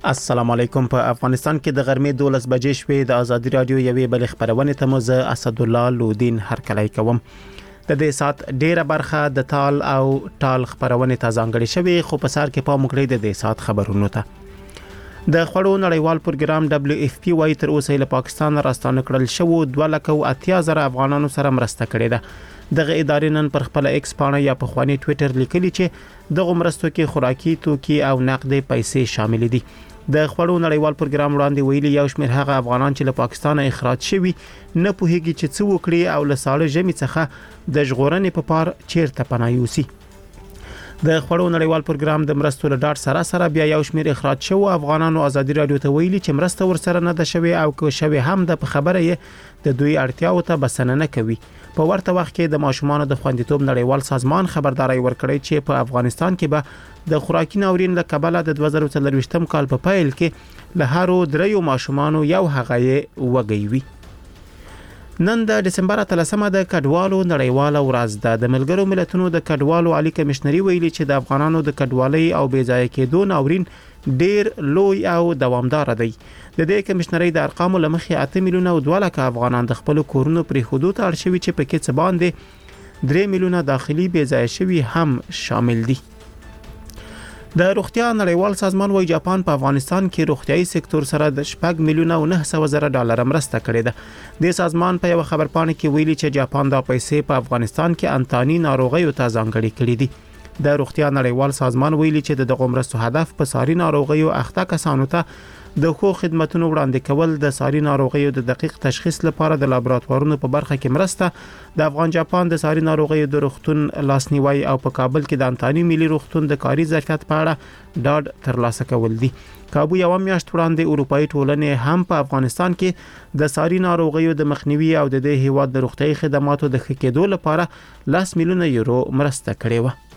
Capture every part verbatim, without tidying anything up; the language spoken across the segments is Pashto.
السلام علیکم. په افغانستان کې د غرمې دولس بجې شوې. د ازادي رادیو یوې بل خبرونه ته مزه اسد الله لودین هرکلی کوم. د دې سات ډیره برخه د تال او ټال خبرونه ته ځانګړې شوې، خو په سر کې پام وکړئ د دې سات خبرونو ته. د خړو نړیوال پروګرام دبليو اف پی وايي تر اوسه له پاکستان راستانه کړل شو دوه لک او اتیا زره افغانانو سره مرسته کړې ده. دغه ادارې نن پر خپل ایکس پاڼه یا په خواني ټوئیټر لیکلي چې دغه مرستو کې خوراکي توکي او نقدي پیسې شامل دي. د خړو نړیوال پروګرام وړاندې ویلي یو شمېر هغه افغانان چې له پاکستان اخراج شوي نه پوهیږي چې څه وکړي او له ساړه ژمي څخه د ژغورنې په پار چیرته پناه یوسي. د خړو نړیوال پروګرام د مرستو له ډاټ سره سره بیا یو شمېر اخراج شو افغانانو ازادي رادیو ته ویلي چې مرسته ورسره نه ده شوی او که شوی هم د خبره یې د دوی اړتیاو ته بسنه نه کوي. په ورته وخت کې د ماشومان د خوندیتوب نړیوال سازمان خبرداري ورکړی چې په افغانستان کې به د خوراکي ناورین له کبله د دوه زره څلرويشتم کال په پیل کې له هرو دریو ماشومانو یو هغه یې وګیوي. نن د دسمبر اتلسمه د کډوالو نړیواله ورځ ده. د ملګرو ملتونو د کډوالو عالی کمشنري ویلي چې د افغانانو د کډوالۍ او بې ځای کېدو ناورین ډیر لوی او دوامدار دی. د دې کمشنري د ارقامو لمخې اته میلیونه او دوه لک افغانان د خپل کورونو پرې حدود اړ شوي چې پکې څه باندې درې میلیونه داخلي بې ځای شوي هم شامل دي. د روغتیا نړیوال سازمان وايي جاپان په افغانستان کې روغتيایي سکتور سره د شپږ میلیونه او نه سوه زره ډالر مرسته کړې ده. د سازمان په یو خبرپاڼه کې ویلي چې جاپان دا پیسې په افغانستان کې انتاني ناروغیو ته ځانګړې کړې دي. د روغتیا نړیوال سازمان ویلي چې د دغه مرستو هدف په ساري ناروغیو اخته کسانو ته د خو خدماتونو وړاندې کول، د ساري ناروغیو د دقیق تشخیص لپاره د لابراتوارونو په برخه کې مرسته، د افغان جاپان د ساري ناروغیو د روغتون لاسنیوي او په کابل کې د انتاني ملي روغتون د کاري ظرفیت په اړه ډاډ ترلاسه کول دي. کابو یو میاشت وړاندې اروپאי ټولنې هم په افغانستان کې د ساري ناروغیو د مخنیوي او د دې هیواد د روغتي خدماتو د ښه کېدو لپاره لس میلیونه یورو مرسته کړې و.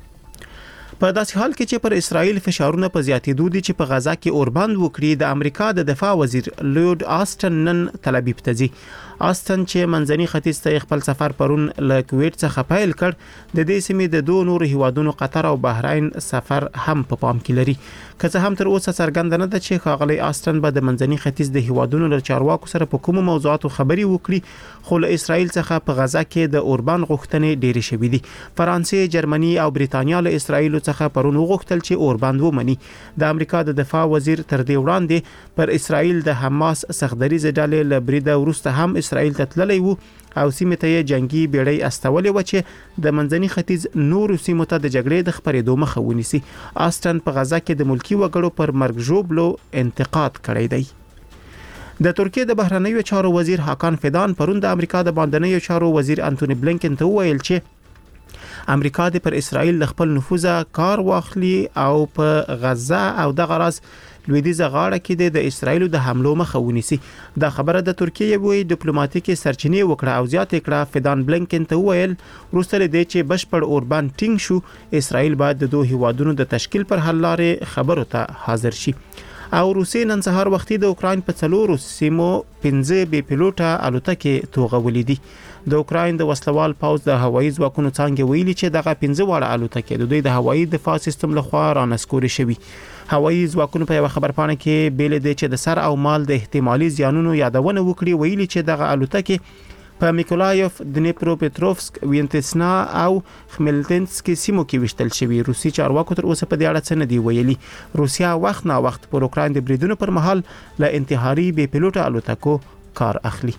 په داسې حال کې چې پر اسرائیل فشارونه په زیاتېدو دي چې په غزا کې اوربند وکړي، د امریکا د دفاع وزیر لورد آستن نن تل ابیب ته ځي. آستن چې منځني ختیځ ته خپل سفر پرون له کویت څخه پیل کړ، د دې سیمې د دوه نور هیوادونو قطر او بحرین سفر هم په پام کې لري. که څه هم تر اوسه څرګنده نه ده چې ښاغلی آستن به د منځني ختیځ د هیوادونو له چارواکو سره په کومو موضوعاتو خبري وکړي، خو له اسرائیل څخه په غزا کې د اوربند غوښتنې ډېرې شوې دي. فرانسې، جرمني او بریتانیا له اسرائیل څخه پرون وغوښتل چې اوربند ومني. د امریکا د دفاع وزیر تر دې وړاندې پر اسرائیل د حماس سختدریزه ډلې له بریده وروسته هم اسرائیل ته تللی وو او سیمه ته جنگي بیړۍ استولې و چې د منځني ختیځ نور سیمو ته د جګړې د خبرېدو مخه ونیسي. آستن په غزا کې د ملکی وګړو پر مرګ ژوبلو انتقاد کړی دی. د ترکیه د بهرنیو چارو وزیر حاکان فیدان پرون د امریکا د باندنیو چارو وزیر انټونی بلینکن ته وویل چې امریکا د پر اسرائیل خپل نفوذ کار واخلي او په غزا او د غرض لویدیزه غاړه کې د اسرائیل د حملو مخه ونیسي. دا خبره د ترکیه یوې ډیپلوماټیکي سرچینې وکړه او زیاته کړه. فیدان بلینکن ته وویل وروسته لدې چې بشپړ اوربند ټینګ شو، اسرائیل باید د دوه هیوادونو د تشکیل پر حل لارې خبرو ته حاضر شي. او روسي نن سهار وختي د اوکراین په څلورو سیمو پنځه بي پیلوټه الوتکې توغولې دي. د اوکراین د وسلوال پوځ د هوایي ځواکونو څنګه ویلي چې دغه پنځه واړه الوتکې د دوی د هوایي دفاع سیستم لخوا رانسکوري شوي. هوایي ځواکونو په یو خبرپاڼه کې بیل دي چې د سر او مال د احتمالي زیانونو یادونه وکړي، ویلي چې دغه الوتکې په میکولایف، دنیپرو پټروفسک، وینتسنا او خملتنسک سیمو کې وشتل شوي. روسي چارواکو تر اوسه په دې اړه څه نه دی ویلي. روسیا وخت نا وخت پر اوکراین د بریدونو پر مهال له انتحاري بي پیلوټه الوتکو کار اخلي.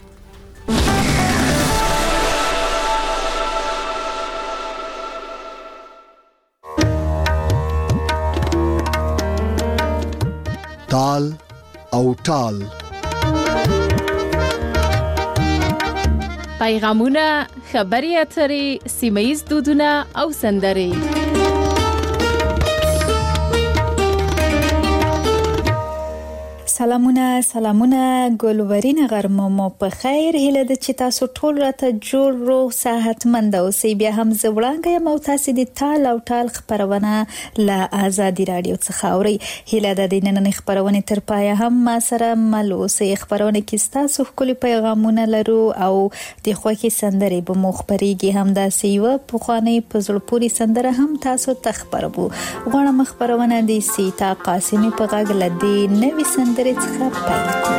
تال او ټال پیغامونه، خبري اترې، سیمایي دودونه او سندرې. سلامونه سلامونه ګلورین غرمه مو په خیر هله د چې تاسو ټول راته جوړ روغ صحتمند اوسئ. بیا هم زوړانګه مو تاسو د ټال او ټال خبرونه لا آزادي رادیو څخه اوري. هله د دیننې خبرونه تر پای هم ما سره مل اوسئ. خبرونه کې تاسو خپل پیغامونه لرو او د خوښي سندري به مخبريږي هم د سیو په خواني پزړ پوری سندره هم تاسو تخبربو. غواړم خبرونه د سیتا قاسمی په غږ لدی نوې سندرې څخه پیل کړو.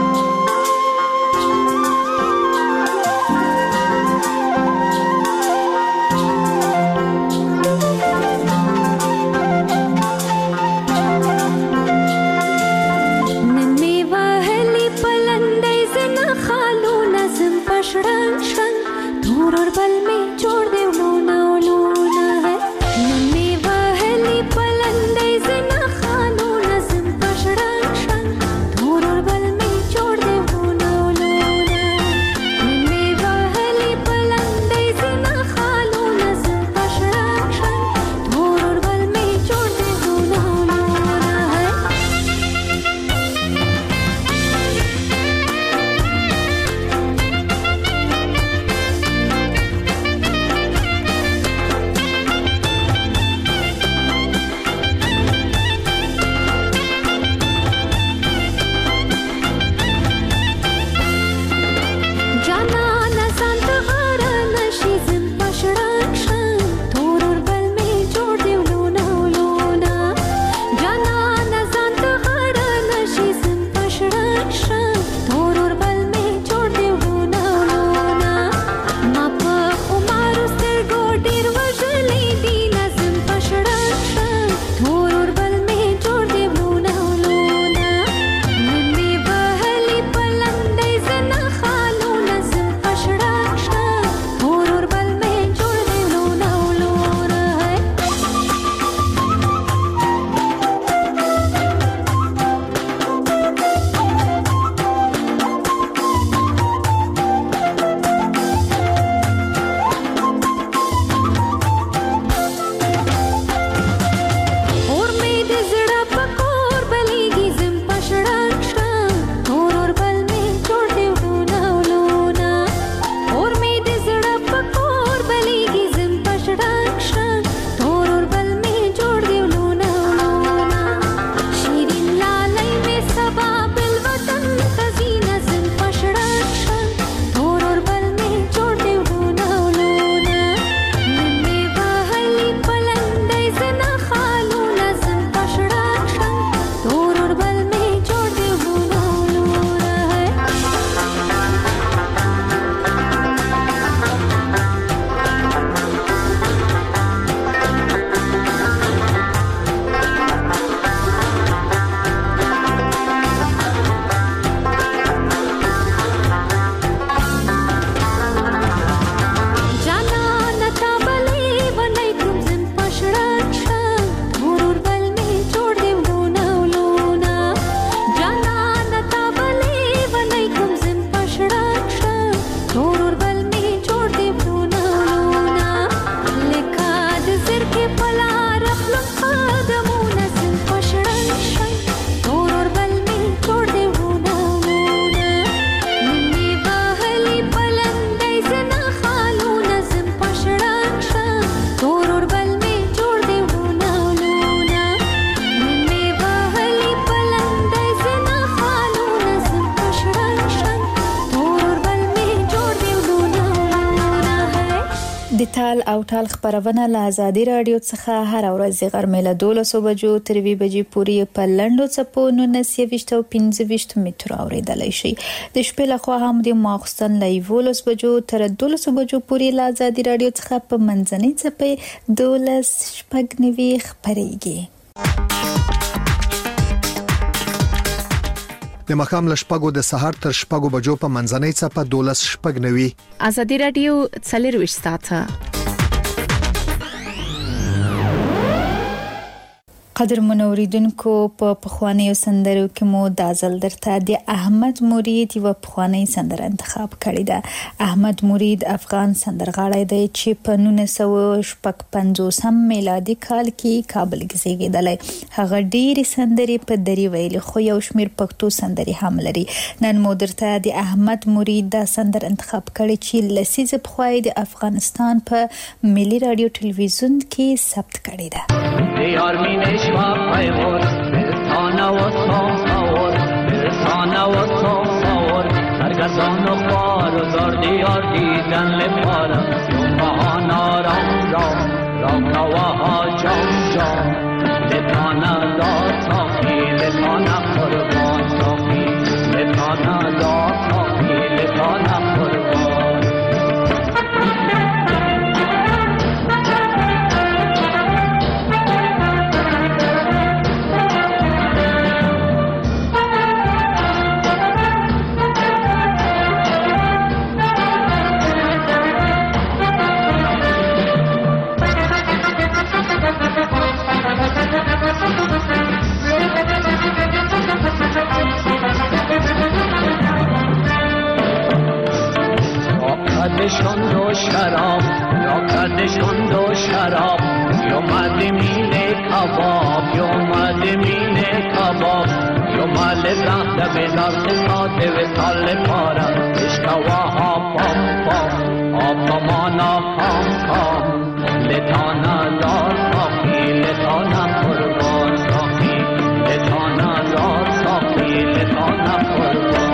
ټال او ټال خبرونه له آزادي رادیو څخه هر ورځ غرمه له دولسو بجو تر وی بجې پورې په لندو چپو نونس یويشت او پنځه ویشت متر اوریدلای شي. د شپې له خوا هم د ماخستن له یولس بجو تر دولسو بجو پورې له آزادي رادیو څخه په منځنۍ چپې دولس شپږ نوي خبريږي. د مخام لشپګو د سحر تر شپګو بجو په منځنۍ چپه دولس شپږ نوي. آزادي رادیو څلرويشت ساعته قدر منوریدونکو په پخوانیو سندرو کې مو د ازل درته د احمد مرید یو پخوانی سندره انتخاب کړی ده. احمد مرید افغان سندرغاړی دی چې په نولس سوه پنځوس میلادي کال کې کابل کې زیږیدلی. هغه ډېرې سندرې په دري ویلي خو یو شمېر پښتو سندرې هم لري. نن مو درته د احمد مرید دا سندر انتخاب کړی چې لسیزه پخوا د افغانستان په ملي رادیو ټلویزیون کې ثبت کړی ده. دیار می نشوا پیور برسانه و ساور برسانه و ساور سرگردان و خوار و زار دیار دیدن لپارا یوم بهانا رام رام رام نواها جام جام لطانه دار ساقی لطانه قربان ساقی لطانه دار ساقی لطانه قربان. کردشون دو شراب یا کردشون دو شراب یا مدمین کباب یا مدمین کباب یا مال زخت بیدار قصاد وصال پارا اشکواها پام پام آپامانا کام کام لطانا دار ساقی لطانا قربان ساقی لطانا دار ساقی لطانا قربان.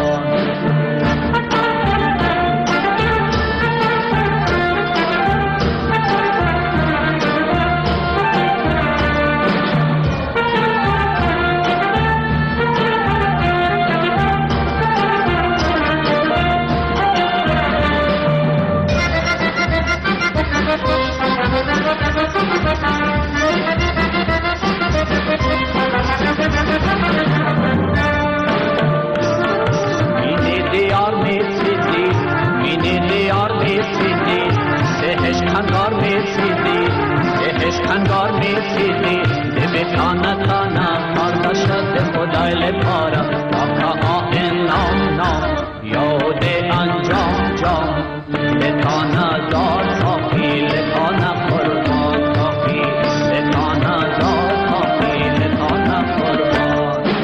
خندار می سیدی دمی تانا تانا کاردا شد خدای لپارا آقا آئین نام نام یاد انجام جام لطانا دار ساقی لطانا قربان ساقی لطانا دار ساقی لطانا قربان.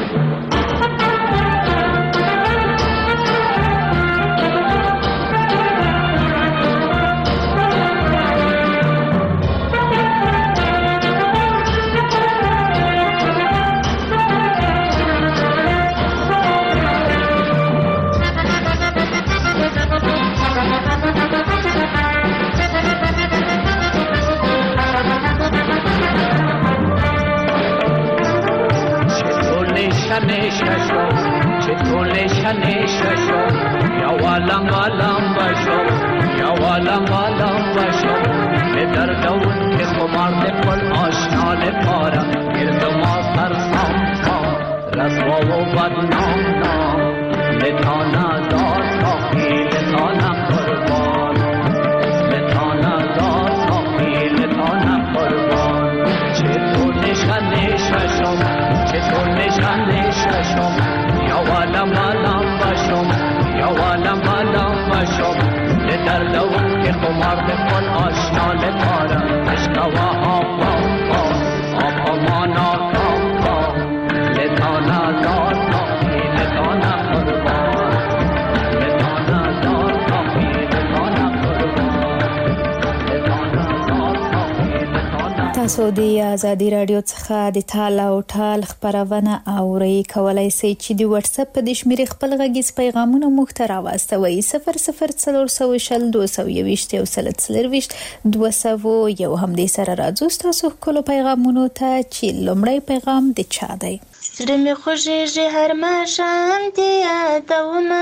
چطور نشنششو یا والم والم بشو یا والم والم بشو به دردون که خمارد کل آشنا لپارا گرد ما سر سام سام رسوا و بدنام نام لطانا دار ساقی لطانا قربان لطانا دار ساقی لطانا قربان. چطور نشنششو چطور نشنششو یا والم والم بشم یا والم والم بشم به دردون که خمار بکن آشنا لپارا اشکوا آقا آقا مانا کاقا لطانا دار ساقی لطانا قربان لطانا دار ساقی لطانا قربان لطانا دار ساقی لطانا. تاسو د آزادي رادیو څخه د تال او ټال خبرونه اوري. کولای شئ چې د واتس اپ د شمیرې خپل غږیز پیغامونه مخ ته راوستوي صفر صفر څلور سوه شل دوه سوه یوویشت یو سل څلرویشت دوه سوه یو. هم دې سره راځو تاسو خپل پیغامونو ته چې لومړی پیغام د چا دی. زړه مې خوږېږي هر ماښام دې یادومه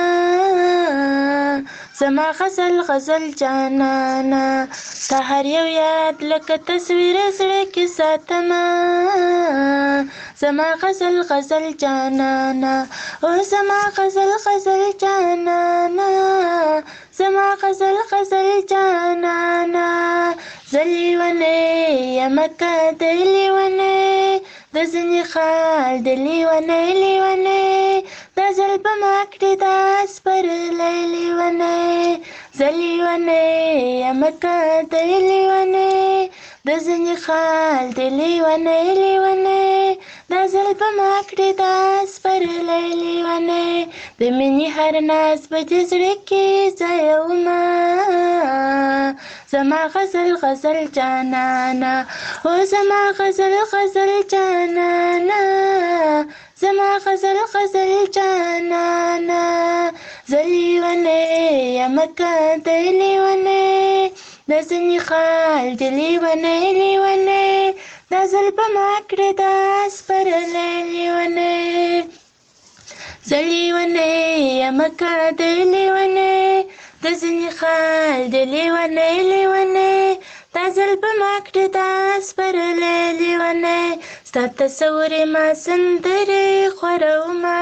زما غزل غزل جانانه تا هر یو یاد لکه تصویر زړه کې ساتمه زما غزل غزل جانانه او زما غزل غزل جانانه زما غزل غزل جانانه زلیونه یمکه دلیونه د د ځنې خال د لیونی لیونی دا ځل به ما کړې دا سپرلی لیونی زه لیونی یم که دی لیونی د ځنې خال د لیونی لیونی دا ځل به ما کړې دا سپرلی لیونی د مینې هر ناز به د زړه کې ځایومه زما غزل غزل جانانا او زما غزل غزل جانانا زما غزل غزل جانانا زه لیونی یم که دی لیونی د ځنې خال د لیونی لیونی دا ځل به ما کړې دا سپرلی لیونی زه لیونی یم که دی لیونی د ځنې خال د لیونی لیونی دا ځل به ما کړې دا سپرلی لیونی ستا تصور یې ما سندرې خورومه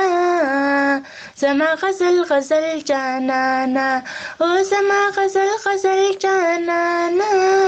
زما غزل غزل جانانا او زما غزل غزل جانانا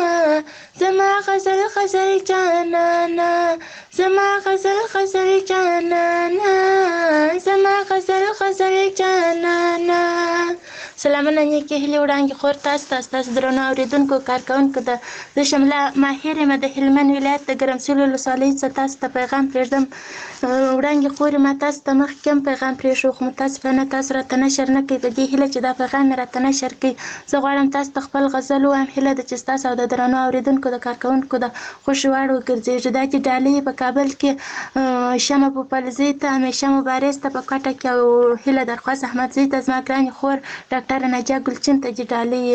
زما غزل غزل جانانا زما غزل غزل جانانا زما غزل غزل جانانا سلامونه نیکې هیلې وړاندې خور تاسو ته ستاسو درنو اورېدونکو کارکوونکو ته زه شمله ماهر یم د هلمند ولایت د ګرمسیر ولسوالۍ څخه تاسو ته پیغام پرېږدم وړاندې خورې ما تاسو ته مخکې هم پیغام پرېښود خو متاسفانه تاسو راته نشر نه کوئ په دې هیله چې دا پیغام مې راته نشر کوي زه غواړم تاسو ته خپل غزل ووایم هیله ده چې ستاسو او د درنو اورېدونکو د کارکوونکو د خوښې وړ وګرځېږي دا چې ډالۍ په کابل کې شمه پوپلزۍ ته همیشه مبارز ته په کوټه کې او هیله درخواست احمدزۍ ته زما ګرانې خور ډاکټر نجا ګلچین ته چې ډالۍ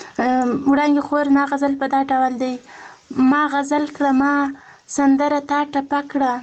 وړاندې خور ما غزل په دا ډول دی ما غزل کړه ما سندره تا ټپه کړه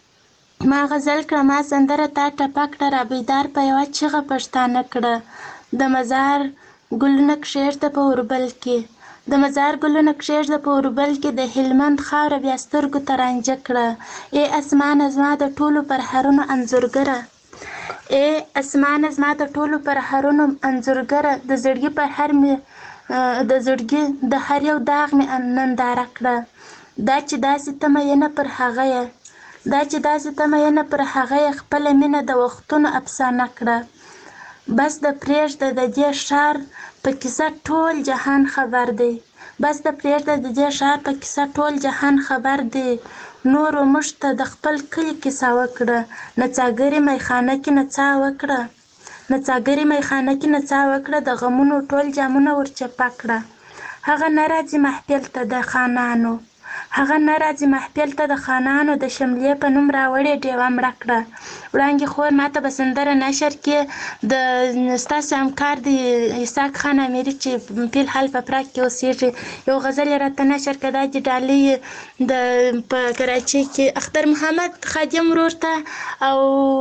ما غزل کړه ما سندره تا ټپه کړه را بیدار په یوه چیغه پښتانه کړه د مزار ګلونه کښېږده په اوربل کې د مزار ګلونه کښېږده په اوربل کې د هلمند خاوره بیا سترګو ته رانجه کړه ای اسمانه زما د ټولو پرهرونو انځورګره ای اسمانه زما د ټولو پرهرونو انځورګره د زړګي پر هر مې د زړګي د هر یو داغ مې ننداره کړه دا چې داسې ته مینه پر هغه یې دا چې داسې ته مینه پر هغه یې خپله مینه د وختونو افسانه کړه بس د پرېږده د دې ښار په کیسه ټول جهان خبر دی بس د پرېږده د دې ښار په کیسه ټول جهان خبر دی نورو موږ ته د خپل کلي کیسه وکړه نڅاګرې میخانه کې نڅا وکړه نڅاګرې میخانه کې نڅا وکړه د غمونو ټول جامونه ورچپه کړه هغه نه راځي محفل ته د خانانو هغه نه راځي محفل ته د خانانو د شملې په نوم راوړې ډیوه مړه کړه وړاندې خور ما ته به سندره نشر کې د ستاسو همکار د اسحاق خان امیري چې فی الحال په پراګ کې اوسېږي یو غزل یې راته نشر کړه دا چې ډالۍ د په کراچۍ کې اختر محمد خادم ورور ته او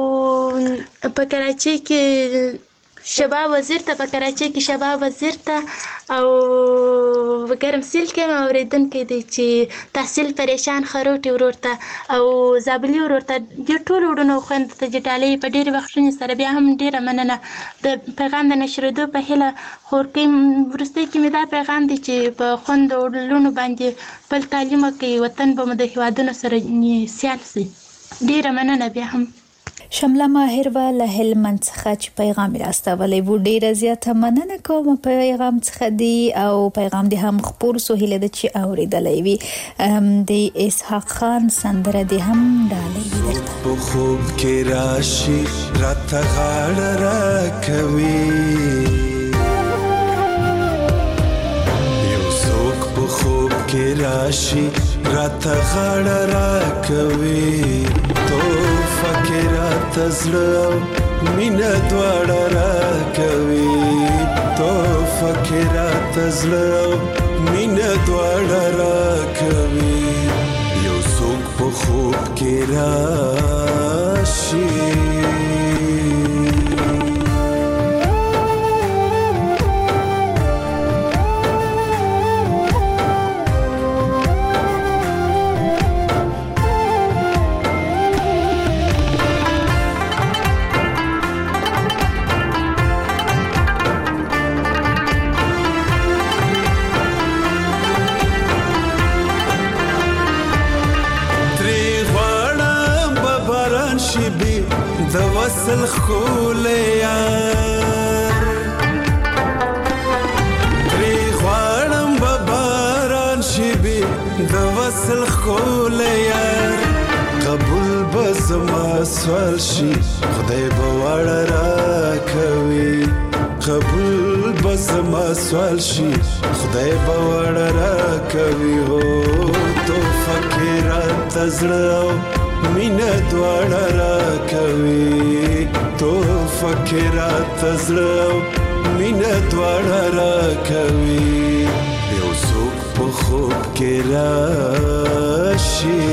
په کراچۍ کې شباب وزیر ته په کراچۍ کې شباب وزیر ته او ګرمسیر کې اورېدونکی دی چې تحصیل پریشان خروټي ورور ته او زابلي ورور ته دې ټولو وروڼو خویندو ته چې ډالۍ په ډېرې بخښنې سره بیا هم ډېره مننه د پیغام د نشرېدو په هیله خورکۍ وروستۍ کې مې دا پیغام دی چې په خویندو لوڼو باندې خپل تعلیم وکړي وطن به مو د هېوادونو سره سیال شي ډېره مننه بیا هم شمله ماهر و له هلمند څخه چې پیغام راستولی و ډیره زیاته مننه کوم پیغام څخه دی او پیغام دی هم خپور سو هیله ده چې اوریدلی وي د اسحاق خان سندره دی هم ډالۍ په خوب کې راشي راته غاړه راکوي یو څوک په خوب کې راشي راته غاړه راکوي فکرات زړه مینه دواړه راکوي تو فکرات زړه مینه دواړه راکوي یو څوک په خوب کې راشي غواړ وصل خول یار تری غواړم به باران شي بي د وصل خول یار قبول به زما سوال شي خدای به وړه راکوي قبول به زما سوال شي خدای به وړه راکوي هو تو فکرات زړه مینه دواړه راکوي تو فکرات زړه مینه دواړه راکوي یو څوک په خوب کې راشي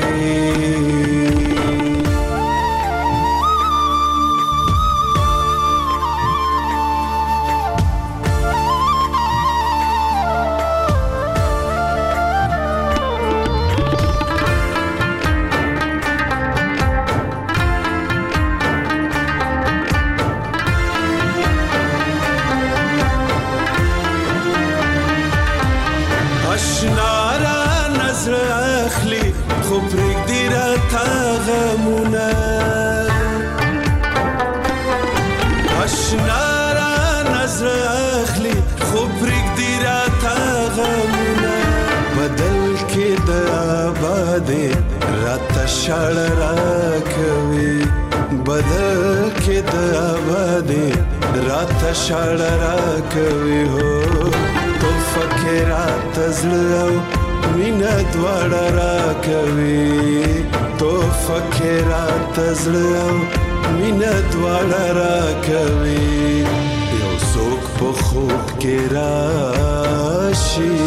شړ راکوي بدل کې د آبادي رات شړ راکوي هو تو فکرات زړه مینه دواړه راکوي تو فکرات زړه مینه دواړه راکوي یو څوک په خوب کې راشي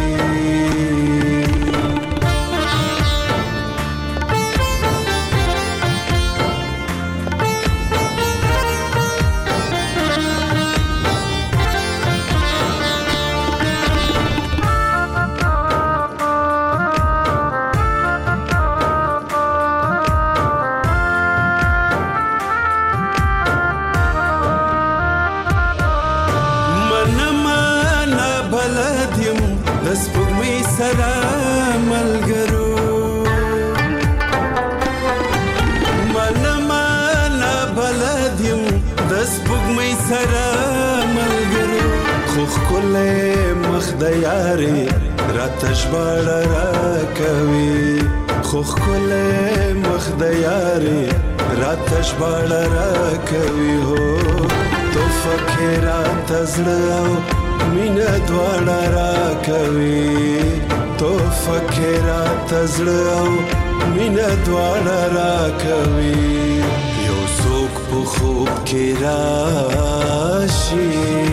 یاري راتش بړ راکوي خو خل مخ د یاري راتش بړ راکوي هو تو فکرات زړه مینه دواړه راکوي تو فکرات زړه مینه دواړه راکوي یو څوک په خوب کې راشي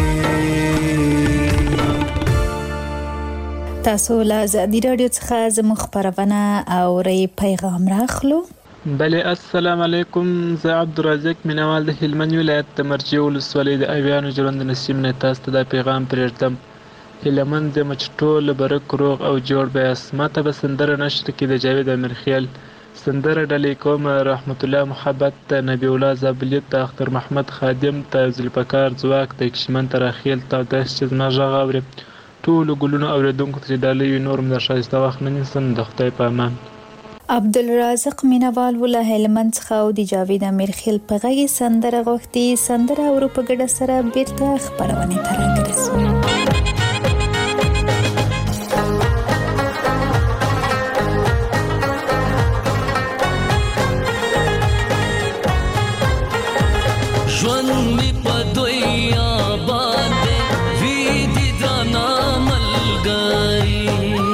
تاسو له ازادي رادیو څخه زموږ خبرونه او ری پیغام راخلو. بله السلام علیکم، زه عبدالرزاق مینوال د هلمند ولایت د مرجې ولسوالۍ د اویانو ژوند نسیم نه تاسو ته دا پیغام پرېږدم. هیلهمند یم چې ټول برک روغ او جوړ به یاست. ماته به سندره نشته کې د جاوید امیرخیل سندره ډلې کوم رحمت الله محبت ته نبی الله زابلیت ته اختر محمد خادم ته ذوالفقار ځواک ته کشمن ته راخیل ته داسې چې زما غږ اوري ټولو ګلونو اوریدونکو ته ډالۍ وي نور م د ښایسته وخت نه نیسم د خدای په امان. عبدالرازق مینوال ولا هلمند څخه او د جاوید امیرخیل په غږ سندره غوښتي سندره اورو په ګډه سره بیرته خبرونه ته راګرځو. ژوند می په دویا باندې وی دي دانا ملګری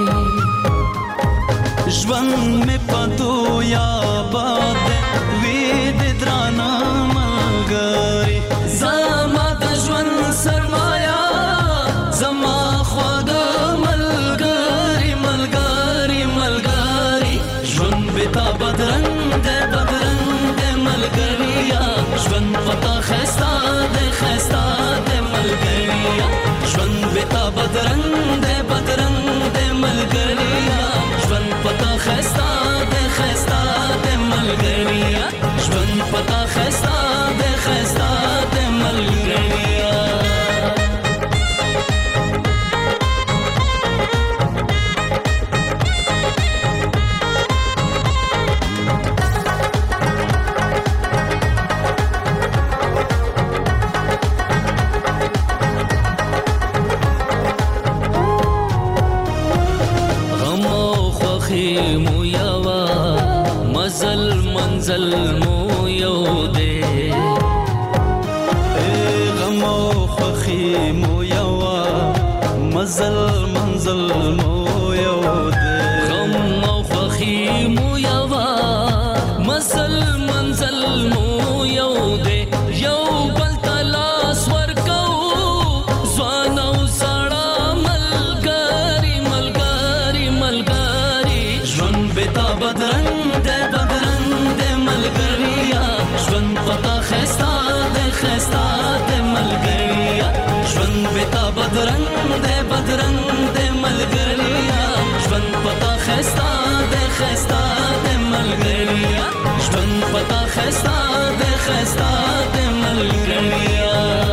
ژوند می په دویا باندې وی دي دانا ملګری زما د ژوند سرمایا زما خود ملګری ملګری ملګری ژوند به تا بدرنګ بدرنګ ملګریا ژوند پتا خستا ده خستا ده ملګریا ژوند بتا بدرنګ ده بدرنګ ده ملګریا ژوند پتا خستا ده خستا ده ملګریا ژوند پتا خستا ده خستا ده ملګریا خوخي مو یوا مزل منزل مو یو دے غم او خوخي مو یوا مزل منزل مو یو دے غم او خوخي مو یوا مزل منزل مو یو دے یو بل تلاس ورکو ځوان او سړا ملګری ملګری ملګری ژوند بتا بدرنګ دې بدرنګ دې ملګریا ژوند پتا خستا دې خستا دې ملګریا ژوند بتا بدرنګ دې بدرنګ دې ملګریا ژوند پتا خستا دې خستا دې ملګریا ژوند پتا خستا دې خستا دې ملګریا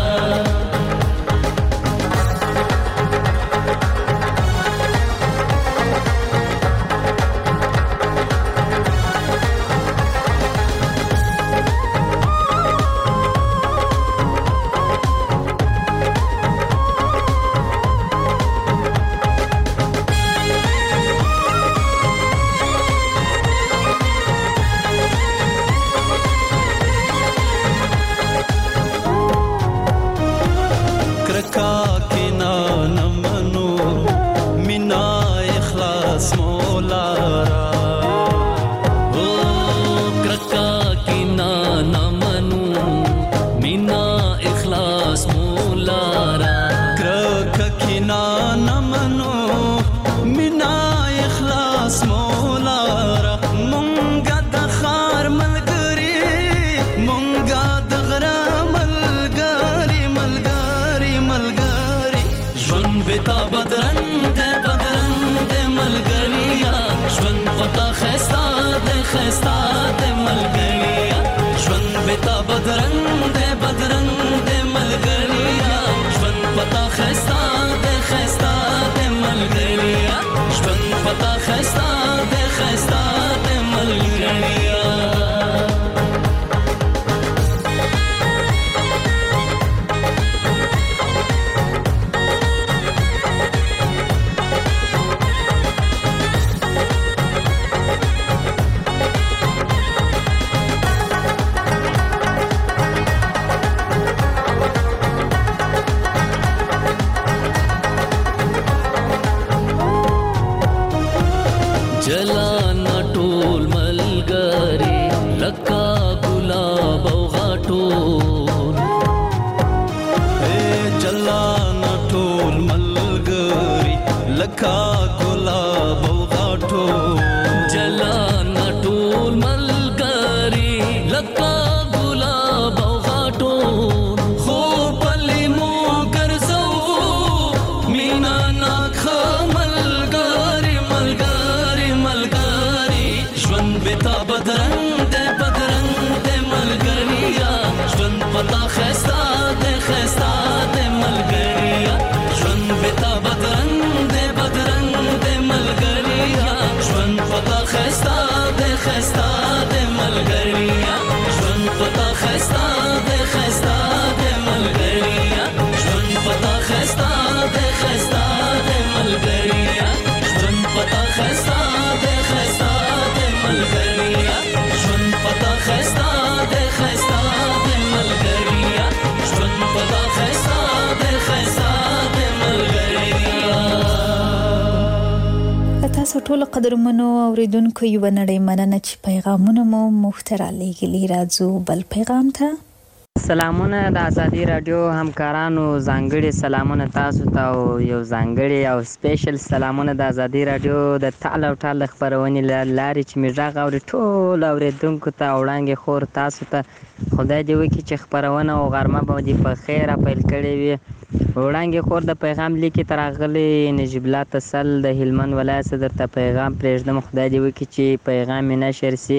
تاسو ټول قدرمنو اوریدونکو یو نړۍ مننه چې پیغامونه مو محترم لګلی راځو بل پیغام ته سلامونه د ازادي رادیو همکارانو ځانګړي سلامونه تاسو ته او یو ځانګړي او سپیشل سلامونه د ازادي رادیو د تعال او ټال خبرونې لاري چې میږه غوړي ټول اوریدونکو ته وړاندې خور تاسو ته خدای دې وکړي چې خبرونه او غرمه به دې په خیر پیل کړي وي وړاندې خور د پیغام لیکي ترغلي نجیب الله تسل د هلمند ولایت صدر ته پیغام پرېږدم خدای دې وکړي چې پیغام یې نشر سي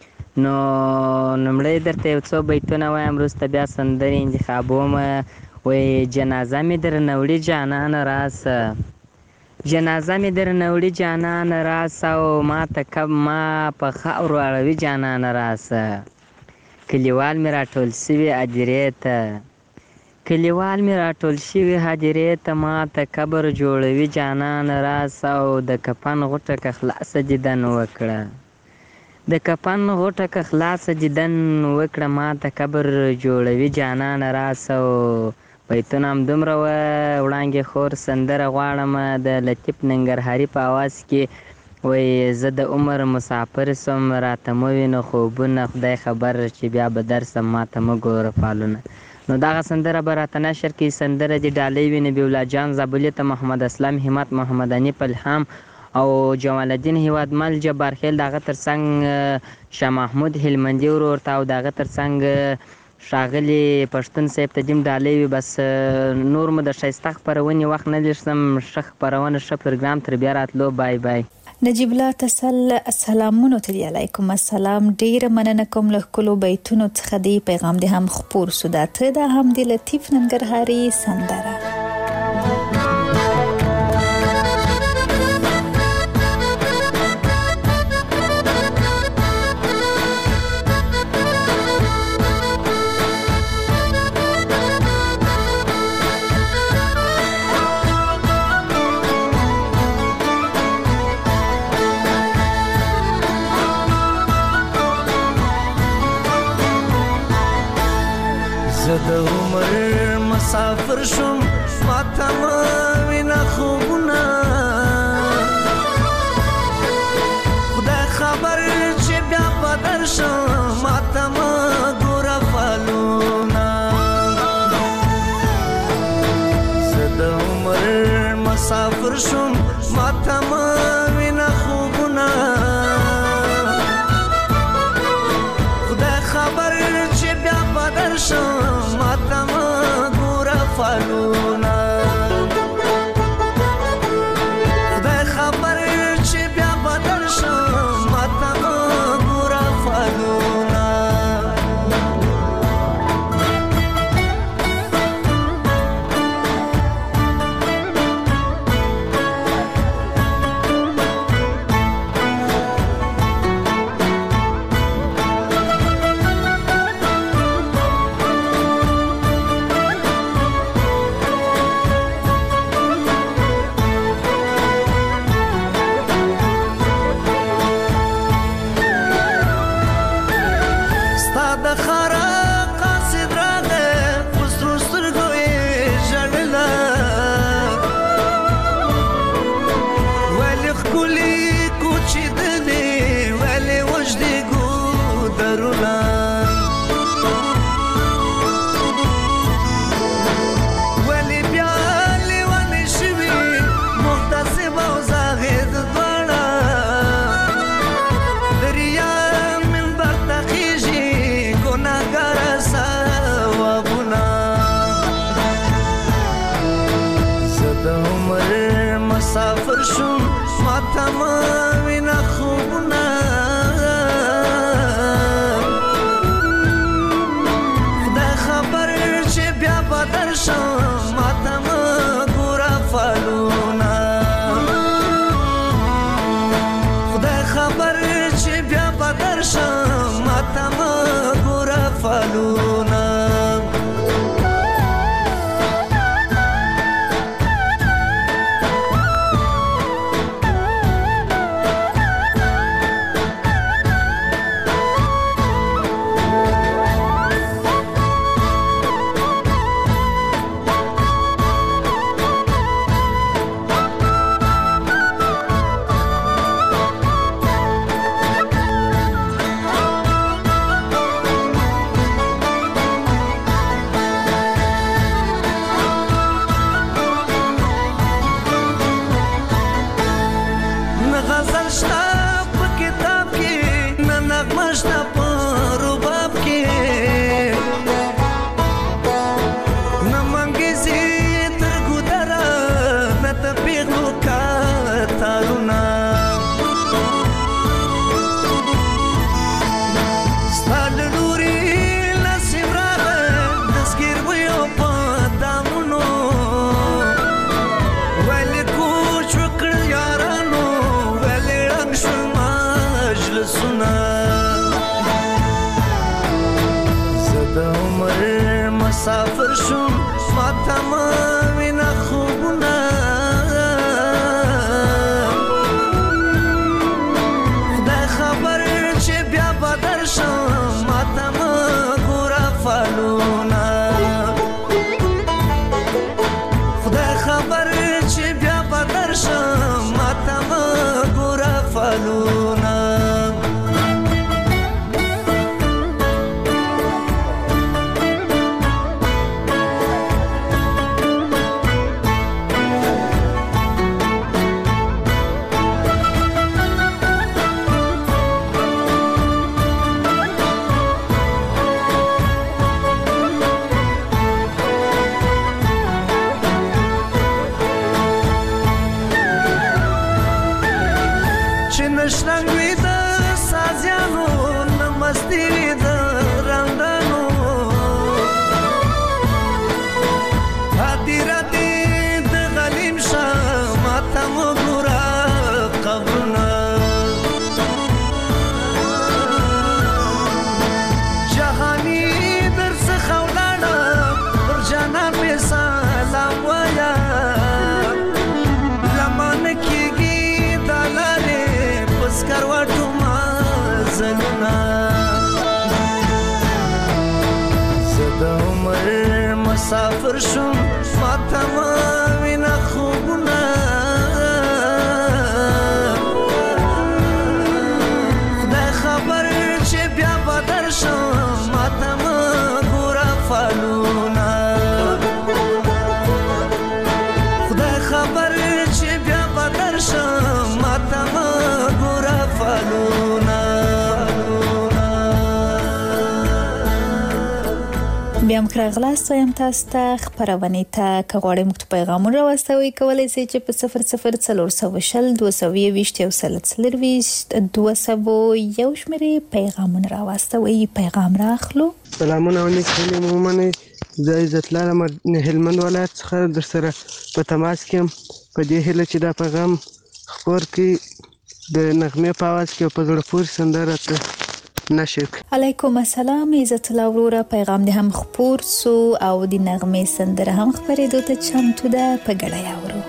نو نمړی درته یو څو بیتونه وایم وروسته بیا سندرې انتخابوم وایي جنازه مې درنه وړي جانانه راسه جنازه مې درنه وړي جانانه راسه او ما ته کب ما په خاورو اړوي جانانه راسه کلیوال مې راټول سوي اجرې ته کلیوال مې راټول شوي حاضرې ته ماته قبر جوړوي جانان راس او د کفن غوټه که خلاصه دیدن وکړه د کفن غوټه که خلاصه دیدن وکړه ماته قبر جوړوي جانان راس او بیتونه همدومره وه. وړانګې خور سندره غواړم د لطیف ننګرهاري په اواز کې وایي زه د عمر مسافر سم راته مه وینه خوبونه خدای خبر چې بیا به درسم ماته مه ګوره فالونه. نو دغه سندره به راته نشر کړي. سندره دې ډالۍ وي نبیالله جان زابلي ته، محمد اسلام همت، محمد انیف الهام او جمال الدین هیوادمل جبار خیل، دغه ترڅنګ شاه محمود هلمندي ورور ته او دغه ترڅنګ ښاغلي پښتون صاحب ته دې ډالۍ وي. بس نور مو د ښایسته خپرونې وخت نه لرسم. ښه خپرونه ښه پروګرام تر بیا راتلو. بای بای. نجیب الله تسل السلامونو ته علیکم السلام. ډیر مننه کوم له کلو بیتونو څخه دی پیغام دې هم خپور سو. دا ته د هم د لطیف ننګرهاري سندره. زه د عمر مسافر شم ماته مه وینه خوبونه خدای خبر چې بیا به درشم ماته مه ګوره فالونه. زه د عمر مسافر شم ماته مه وینه خوبونه خدای خبر چې بیا به درشم ماته مه ګوره فالونه. خدای خبر چې بیا به درشم ماته مه ګوره فالونه. مسافر شم ماته مه وینه خوبونه خدای خبر چې بیا به درشم ماته مه ګوره فالونه. خدای خبر چې بیا به درشم ماته مه ګوره فالونه. مسافر شم ماتم وینا خوبونه خدای خبر چې بیا بدر شم ماتم ګوره فالونه خدای خبر چې بیا بدر شم ماتم ګوره فالونه نشنګ وی د سازیانو نمستی وی د رندانو هدیره دې د غلیم شاه ماتم ګوره قبرونه جهانی در څخه ولاړه پر جانان مې سلام وایا لمن کېږي د لارې سکروټو ما زلونه زه د عمر مسافر شوم ماتم وینا خوبونه خدای خبر چې بیا بدر شم ماتم ګوره فالونه خدای خبر چې بیا بدر شم ماتم بیا هم راغلاست وایم تاسو ته خپرونې ته که غواړئ موږ ته پیغامونه راواستوئ کولی شئ چې په صفر صفر څلور سوه شل دوه سوه یوویشت یو سل څلرویشت دوه سوه یو شمېرې پیغامونه راواستوئ پیغام راخلو سلامونه او نیک هیلې مو ومنئ زه عزت الله له هلمند ولایت څخه درسره په تماس کې یم په دې هیله چې دا پیغام خپور کړي د نغمې په اواز کې په زړه پورې سندره ته نشک علیکم السلام عزت الله وروره پیغام دې هم خپور سو او د نغمې سندره هم خپرېدو ته چمتو ده په ګډه یې اورو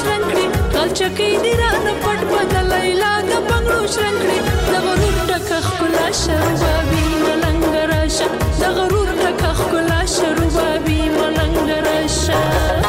شرنګړي غلچکی دی رانه پټ بدل لیلا د بنگړو شرنګړي د غرور ټکه خپلا شربابي ملنګ راشه د غرور ټکه خپلا شربابي ملنګ راشه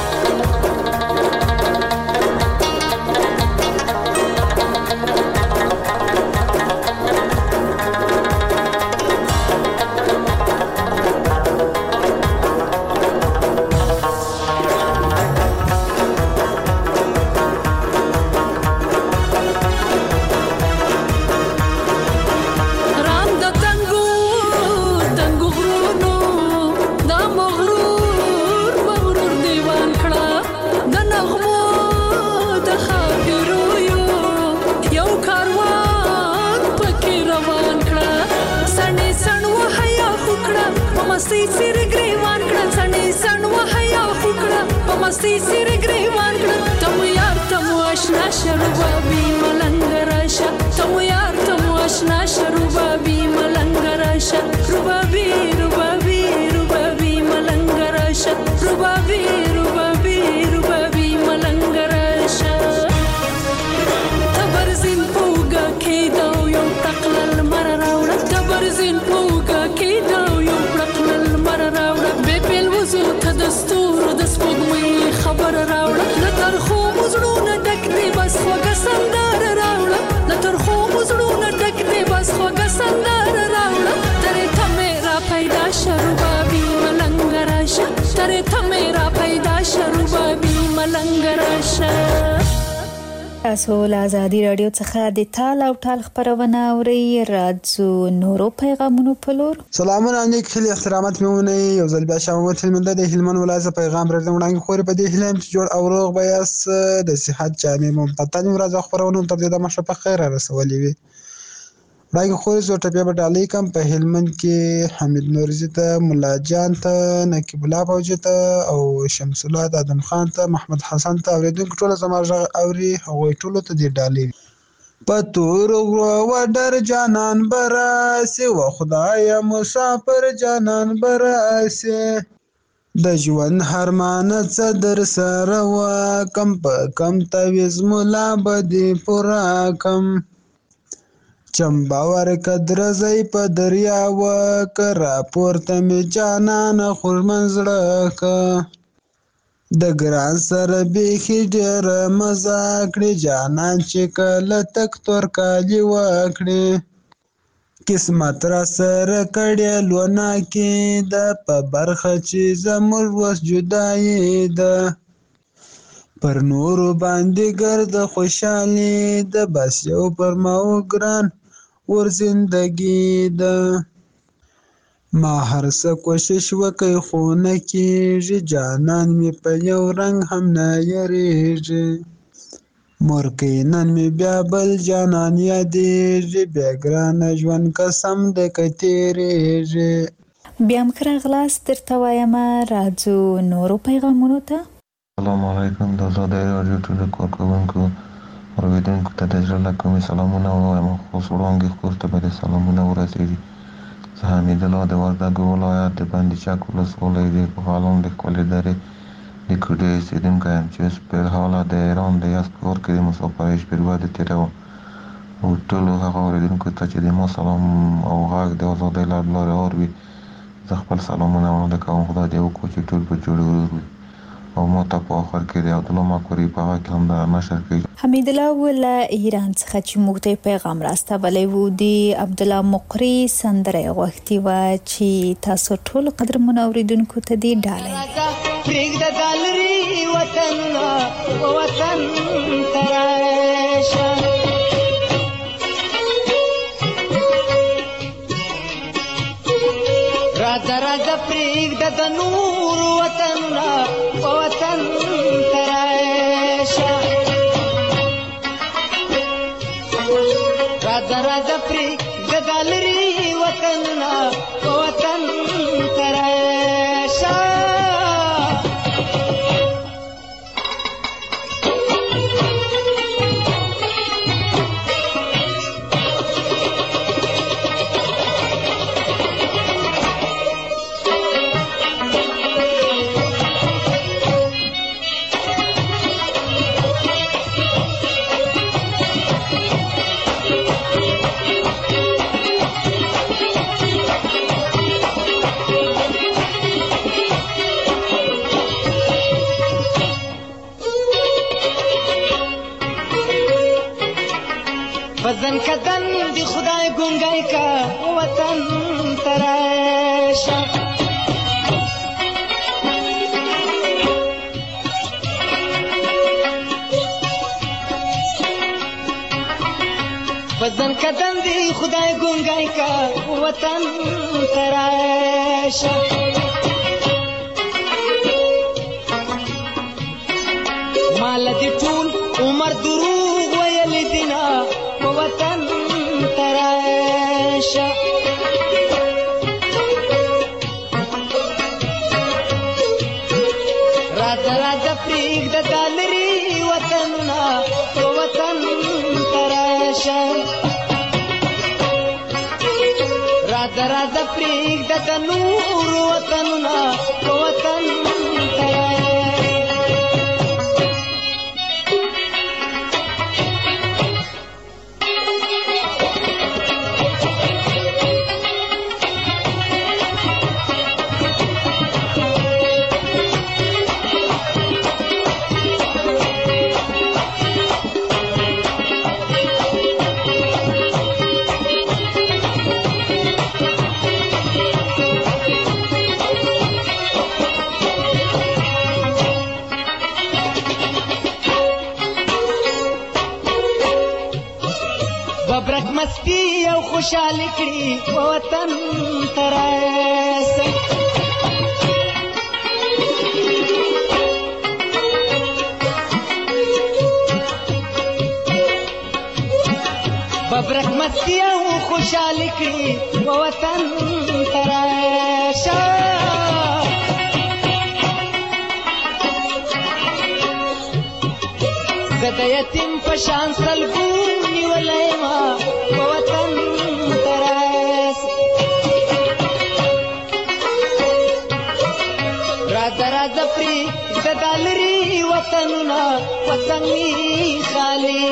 مستي سر گریوان کړه سنې سن وحیا فکړه په مستي سر گریوان کړه تم یار تم آشنا شربابي ملنګ راشه تم یار تم آشنا شربابي ملنګ راشه ربابي ربابي ربابي ملنګ راشه ربابي ربابي ربابي ملنګ راشه تبرزین پوګه کېدو یو تقلل مر راوړه تبرزین پوګه کېدو یو دستور د سپوږمۍ خبر راوړه لتر خو مزړونه ډک دی بس خوږه سندره راوړه لتر خو مزړونه ډک دی بس خوږه سندره راوړه ترې ته مې را پیدا شربابي ملنګ راشه ترې ته مې را پیدا شربابي ملنګ راشه تاسو له آزادي رادیو څخه د تال او ټال خبرونه اورئ راځو نورو پیغامونو په لور سلامونه نیک خلی احترامات میونه یو ځل بیا شامت هلمند د هلمند ولایت پیغام پرېږدم وړاندې خوري په دې هلم چې جوړ او روغ بیاس د صحت جامع ممتاز مراد خبرونه تر دې د مشه په خیر رسولې وي راګه خوري زو ټپیا په ډالۍ کم په هلمند کې حمید نورزي ته مولا جان ته نقیب الله فوجي ته او شمس الله ادم خان ته محمد حسن ته اوریدونکو ټول زموږ اوري هغوی ټول ته دی ډالۍ پتور و در جانان براسی و خدای مسافر جانان براسی د ژوند هرمان څه در سره و کم په کم تویز مولا بدی پورا کم چمباور کدر زی په دریا و کرا پورته می جانان خور منزړه ک د ګران سره بیخي ډېر مزه کړې جانان چې کله تک تور کالي وکړې قسمت را سره کړې لونه کې د په برخه چې زموږ وس جدایي ده پر نورو باندې ګرد خوشحالي ده بس یو پر ما ګران ور زندگی ده ما هر څه کوشش وکړ خو نه کېږي جانان مې په یو رنګ هم نه یریږي مورکۍ نن مې بیا بل جانان یادېږي بیا ګرانه ژوند قسم دی که تېرېږي بیا هم ښه راغلاست درته وایم راځو نورو پیغامونو ته السلام علیکم د آزادۍ راډیو ټولو کارکوونکو اورېدونکو ته د زړه له کومې سلامونه ووایم خصوص وړاندې کور ته به د سلامونه ورسېږي زه حمید الله د وردګو ولایت د بندي چک ولسوالۍ د غالان د ښکلې درې د کوډې اوسېدونکی یم چې اوس په حاله د ایران د یزد په ښار کې د مسافرۍ شپې ورځې تېروم او ټولو هغه اورېدونکو ته چې د ما سلام او غږ د ازادۍ له لارې اوري زه خپل سلامونه وړاندې کوم خدای دې وکړي چې ټول په جوړ ورور وي او ما ته په آخر کې د عبدالله مکوري په هغه کې هم د نشر کوي حمید الله له ایران څخه چې موږ ته پیغام راستولی و د عبدالله مقری سندره غوښتې وه چې تاسو ټول قدرمنو اورېدونکو ته دې ډالۍ پرېږده ګالري وطنونه وطن ته راشه راځه راځه پرېږده د نور وطنونه وطن ته راشه راځه راځه پرېږده ګالري وطنونه وطن ته راشه وزن کدن دی خدای گنگای کا وطن تراشه وزن کدن دی خدای گنگای کا وطن تراشه مال دی ټول عمر دروغ ویل دینا وطن تراشه راځه راځه پرېږده دا لرې وطنونه وطن تراشه راځه راځه پرېږده د نورو وطنونه وطن تراشه ببرک مستی او خوشحالی کړي وطن تراشه ببرک مستی او خوشحالی کړي وطن تراشه زه د یتیم په شان سلګو نیولی ما په وطن تراشه راځه راځه پرېږده دا لرې وطنونه وطن مې خالي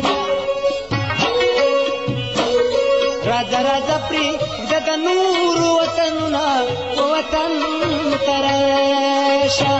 راځه راځه پرېږده د نورو وطنونه وطن تراشه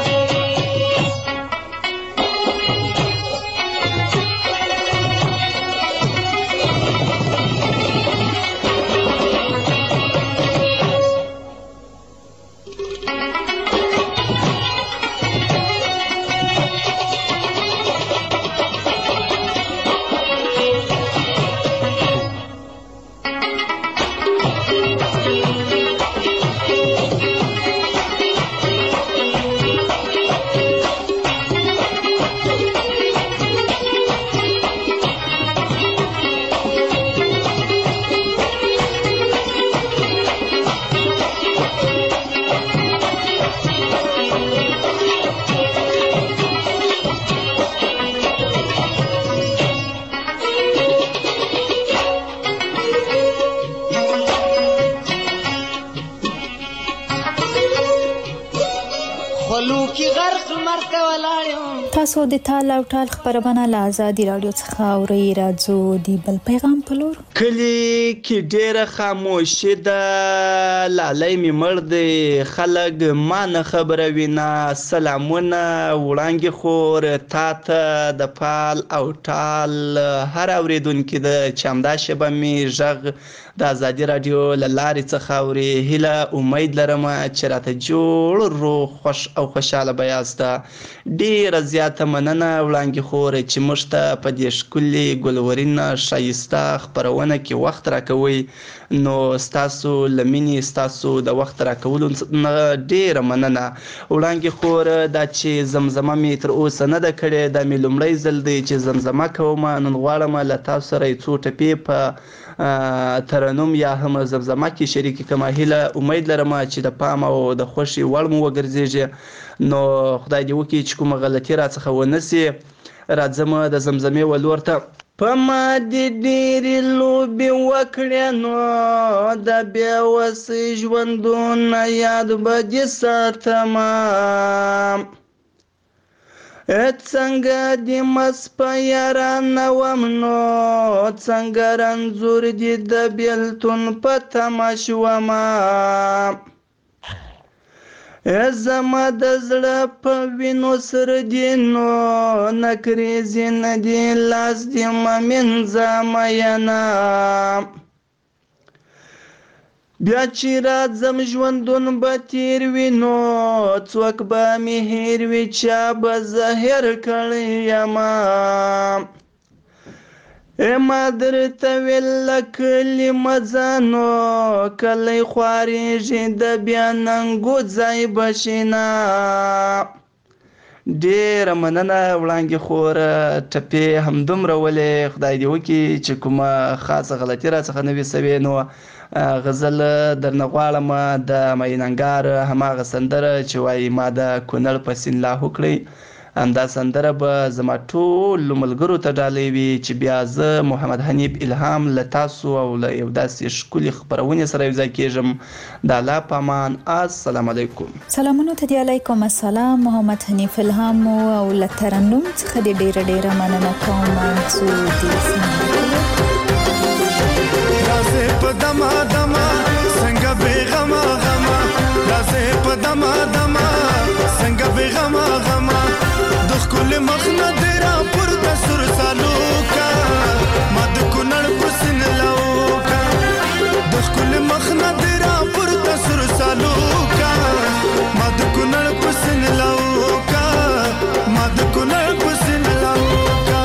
تاسو د تال او ټال خبرونه له آزادي رادیو څخه اورئ. راځو د بل پیغام په لور. کلی کې ډېره خاموشي ده، لالی مې مړ دی، خلک ما نه خبروي نه. سلامونه وړانګې خور تا ته د پال او ټال هر اورېدونکي ده چې همدا شیبه مې غږ د آزادي رادیو له لارې څخه اوري. هیله امید لرم چې راته جوړ روغ خوش او خوشحاله به یاست. ډېره زیاته مننه وړانګې خور چې موږ ته په دې ښکلې ګلورین ښایسته خپرونه کې وخت راکوئ. نو ستاسو له مینې ستاسو د وخت راکولو نه ډېره مننه وړانګې خور. دا چې زمزمه مې تر اوسه نه ده کړې، دا مې لومړی ځل دی چې زمزمه کوم. نن غواړم له تاسو سره یې څو ټپې په ترنم یا هم زمزمه کې شریکې کړم. هیله امید لرم چې د پام او د خوښې وړ مو وګرځېږي. نو خدای دې وکړي چې کومه غلطي راڅخه ونه سي. راځم د زمزمې ولور ته. په ما دې ډېرې لوبې وکړې نو د بې وسۍ ژوندونه یاد به دې ساتمه. څنګه دې مس په یارانه وم نو څنګه رنځور دې د بېلتون په تمه شومه. زما د زړه په وینو سره دي نو نکریزې نه دي لاس دې مه مینځه مینه بیا چې راځم ژوندون به تیر وي نو څوک به مې هیر وي چا به زه هیر کړی یمه ما درته ویل کلي مه ځه نو کلی خوارېږي د بیا ننګو ځای به شینه ډېره مننه وړانګې خوره ټپې همدومره ولې خدای دې وکړي چې کومه خاصه غلطي راڅخه نه وي سوې نو غزل درنه غواړم د میننګار هماغه سندره چې وایي ما د کونړ په سیند لاهو کړی همدا سندره به زما ټولو ملګرو ته ډالۍ وي چې بیا زه محمد حنیف الهام له تاسو او له یو داسې ښکلې خپرونې سره یوځای کېږم د الله په امان. السلام علیکم. سلامونه ته دی. علیکم السلام. محمد حنیف الهام او له ترنم څخه دې ډېره ډېره مننه کوم. منصور دې رازه په دما دما څنګه بیغما غما رازه په دما دما څنګه بیغما غما د خپل مخ نه درا پر د سر سالو کا مد کونړ پسن لاوکا د خپل مخ نه درا پر د سر سالو کا مد کونړ پسن لاوکا مد کونړ پسن لاوکا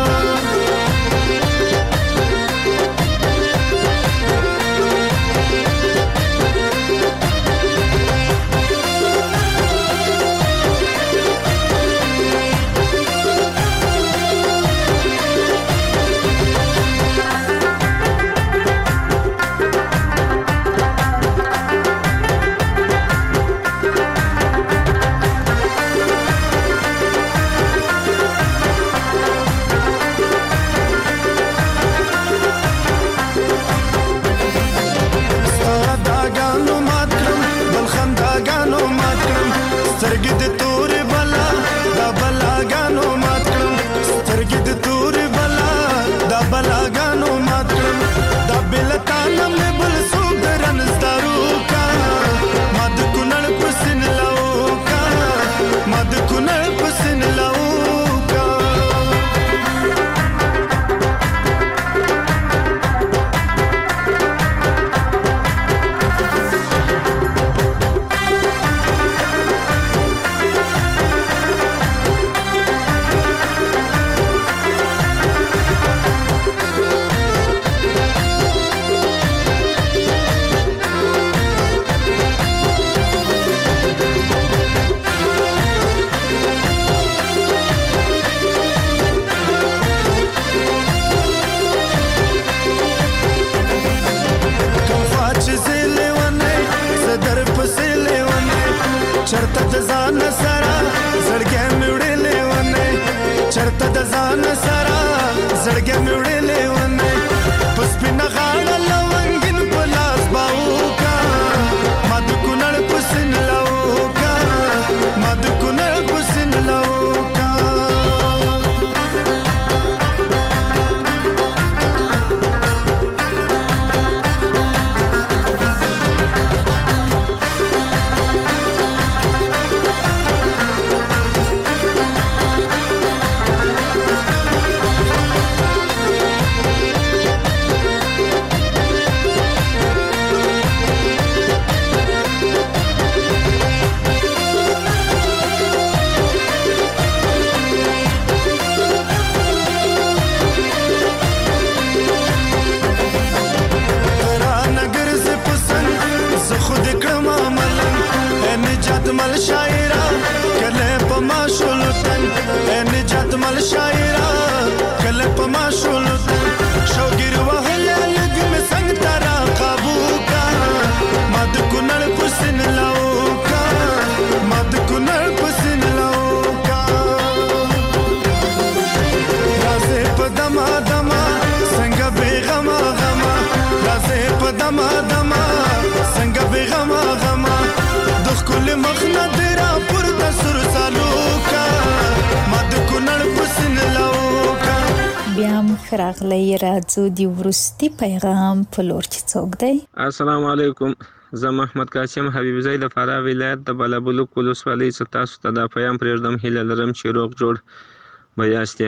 راغلی راځو د ورستي پیغام په لور چې څوک دی. السلام علیکم زه محمد قاسم حبیبزی د فراه ولایت د بلابلوک ولسوالۍ څخه تاسو ته دا پیام پرېږدم. هیله لرم چې روغ جوړ به یاستې.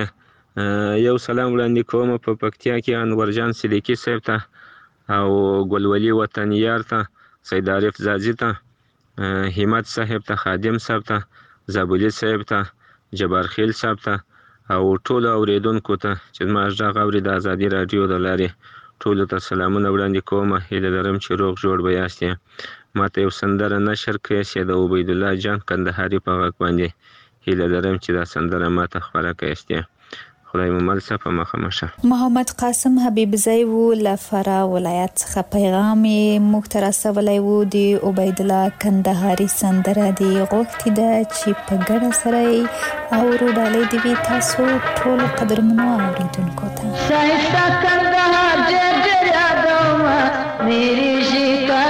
یو سلام وړاندې کوم په پکتیا کې انورجان صدیقي صاحب ته او ګلولي وطنیار ته، سید عارف زازي ته، همت صاحب ته، خادم صاحب ته، زابلي صاحب ته، جبار خیل صاحب ته او ټولو اوریدونکو ته چې زما غږ اوري د ازادي راډیو د لارې ټولو ته سلامونه وړاندې کوم. هیله لرم چې روغ جوړ به یاستې. ماته یو سندره نشر کړئ چې د عبیدالله جان کندهاري په غږ باندې. هیله لرم چې دا سندره ماته خپره کړئ. خدای مو مل شه په مخه مشه. محمد قاسم حبیبزی و له فراه ولایت څخه پیغام موږ ته رسولی و. د عبیدالله کندهاري سندره د غوښتې ده چې په ګډه سره یې اورو. ډالۍ دې وي تاسو ټولو قدرمنو اورېدونکو ته. شایسته کندهار ډېر ډېر یادومه میرې شکار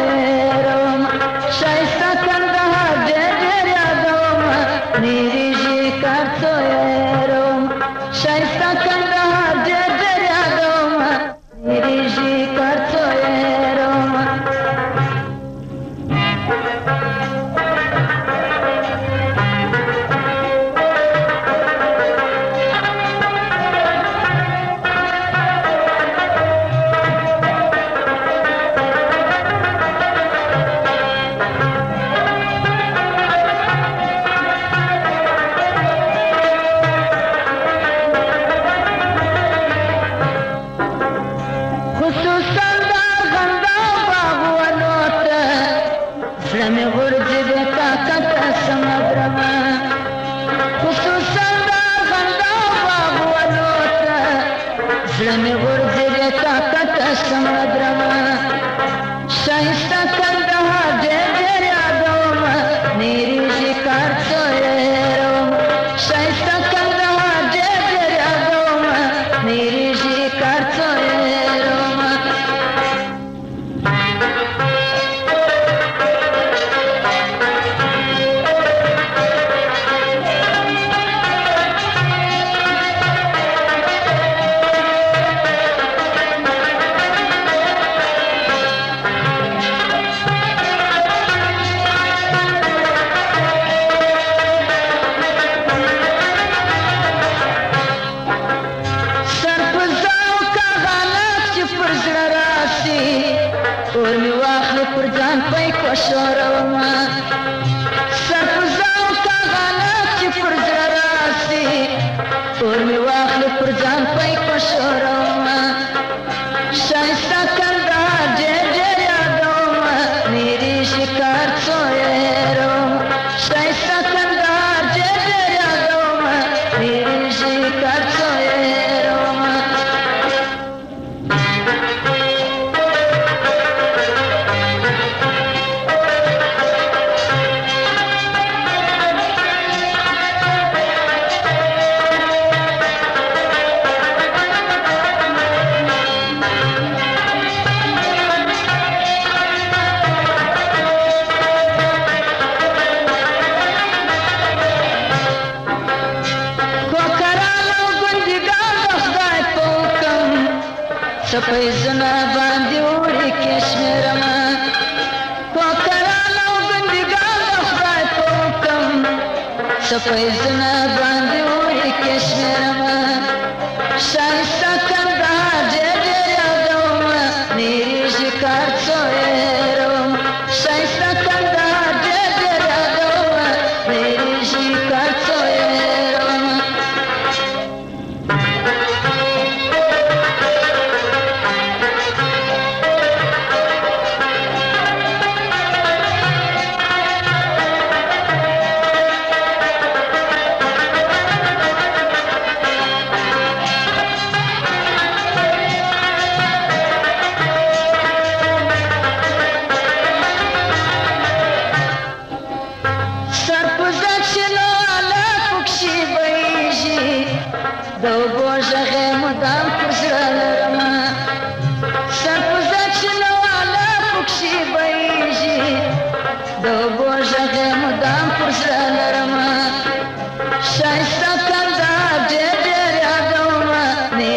څویرومه. شایسته کندهار ډېر ډېر یادومه میرې شکار څویرومه. شایسته کندهار ډېر ډېر یادومه میرې شکار څویرومه.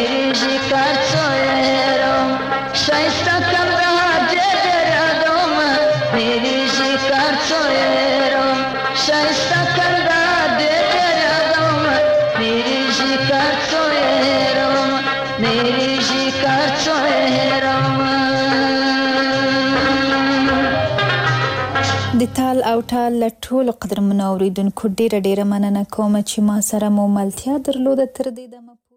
شایسته کندهار ډېر ډېر یادومه د تال او ټال له ټولو قدرمنو اوریدونکو ډیره ډیره مننه کوم چې ما سره مو ملتیا درلوده. تر دې دمه